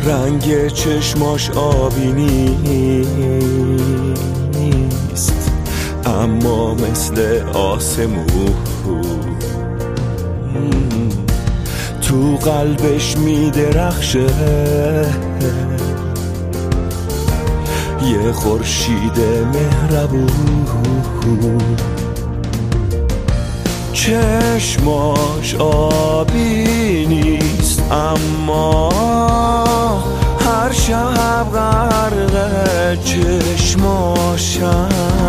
رنگ چشماش آبی نیست، اما مثل آسمون تو قلبش میدرخشه، یه خورشید مهربون. چشماش آبی نیست، اما هر شب غرق چشماشم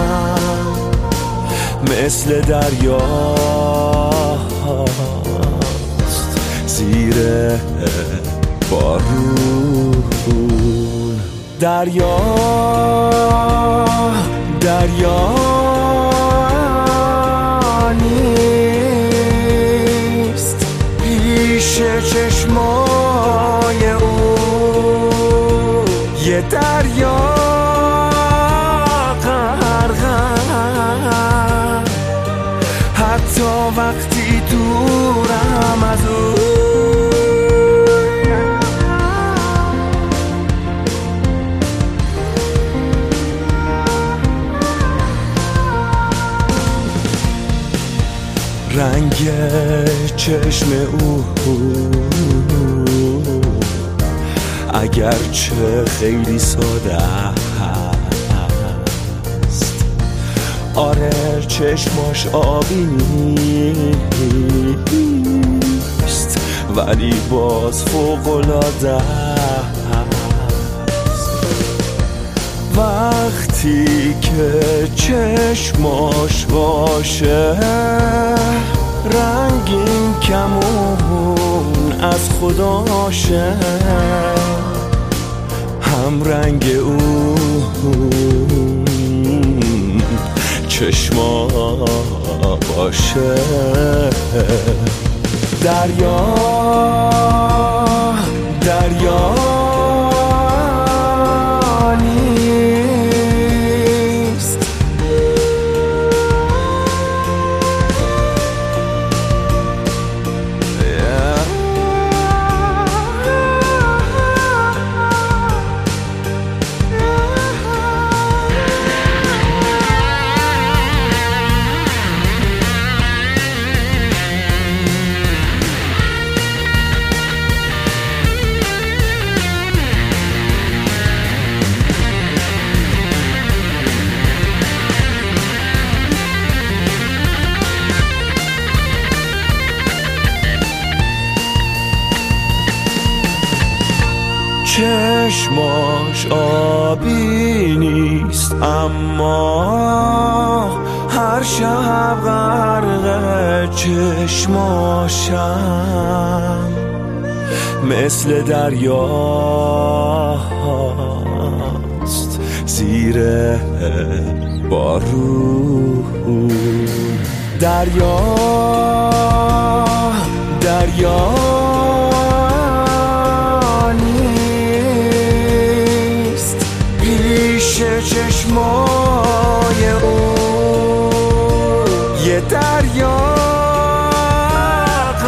مثل دریاست زیر بارون. دریا نیست پیش چشمای او، یه دریا غرقم حتی وقتی دورم از او. رنگ چشم او اگرچه خیلی ساده است، آره چشماش آبی نیست ولی باز فوق‌العاده است. وقتی که چشماش باشه رنگین کمون از خداشه، هم رنگ اون چشما باشه. دریا نیست چشماش آبی نیست، اما هر شب غرق چشماشم مثل دریاست زیر بارون. دریا چشمای او، یه دریا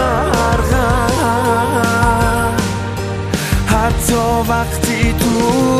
غرقم حتی وقتی تو